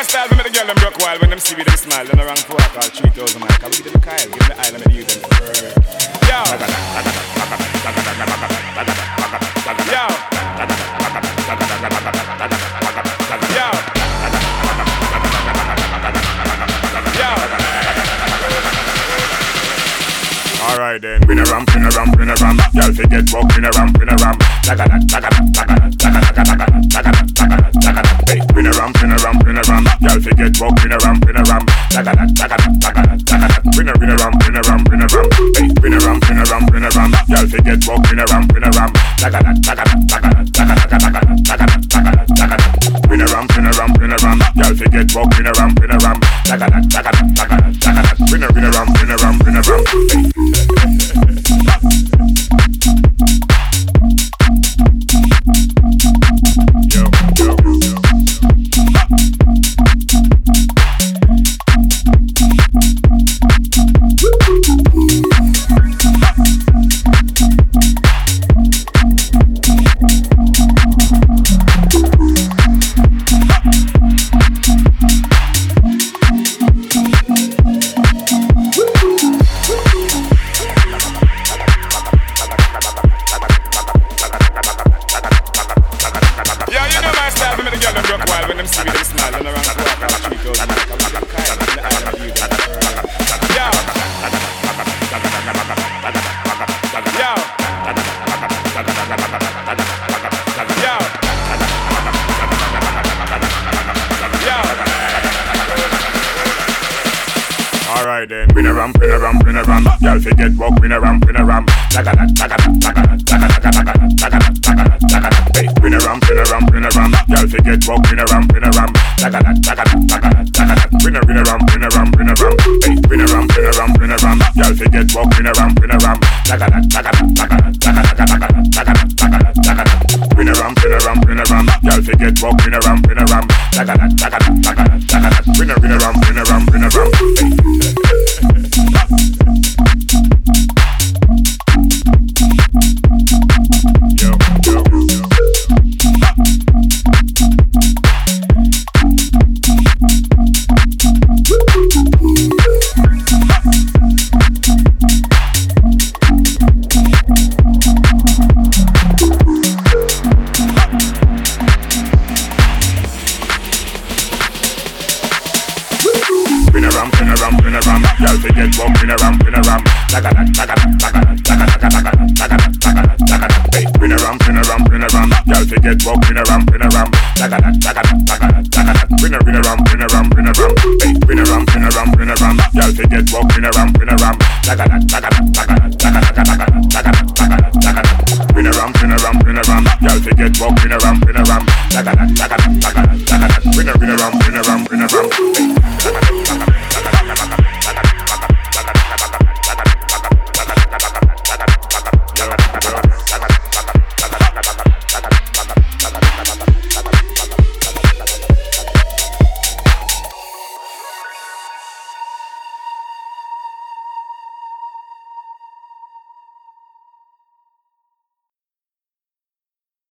style, me the girl them broke wild when them see me them smile. Then around 4 call 3,000 mic. I will give them Kyle, give them the island and use them. Yo. Alright then, win a ram, win a ram, win a ram. Y'all forget walk, win a ram, win a ram. Tagada, tagada, tagada, tagada, tagada, tagada, tagada, tagada. Hey, win a ram, win a ram, win a ram. Y'all forget walk, win a ram, win a ram. Tagada, tagada, tagada, tagada. Win a ram, win a ram, win a ram. Hey, win a ram, win a ram, win a ram. Y'all forget walk, win a ram, win a ram. Tagada, tagada, tagada, tagada, tagada, tagada, tagada, tagada. Win a ram, win a ram, win a ram. Y'all forget walk, win a ram, win a ram. Tagada, tagada, tagada, tagada. Win a ram, win a ram, win a ram. Yo, yo, yo. Then win a ram, win a ram, win a ram. Y'all forget walk, win a ram, win a ram. Tagada, tagada, tagada, tagada, tagada, tagada, tagada, tagada. Hey, win a ram, win a ram, win a ram. Y'all forget walk, win a ram, win a ram. Tagada, tagada, tagada, tagada. Win a ram, win a ram, win a ram. Hey, win a ram, win a ram, win a ram. Y'all forget walk, win a ram, win a ram. Tagada, tagada, tagada, tagada, tagada, tagada, tagada, tagada. Win a ram, win a ram, win a ram. Y'all forget walk, win a ram, win a ram. Tagada, tagada, tagada, tagada. Win a ram, win a ram, win a ram. Yo, yo, yo. Y'all forget walk, win a ram, win a ram. Tagada, tagada, tagada, tagada, tagada, tagada, tagada, tagada. Hey, win a ram, win a ram, win a ram. Y'all forget walk, win a ram, win a ram. Tagada, tagada, tagada, tagada. Win a ram, win a ram, win a ram. Hey, win a ram, win a ram, win a ram. Y'all forget walk, win a ram, win a ram. Tagada, tagada, tagada, tagada, tagada, tagada, tagada, tagada. Win a ram, win a ram, win a ram. Y'all forget walk, win a ram, win a ram. Tagada, tagada, tagada, tagada. Win a ram, win a ram, win a ram.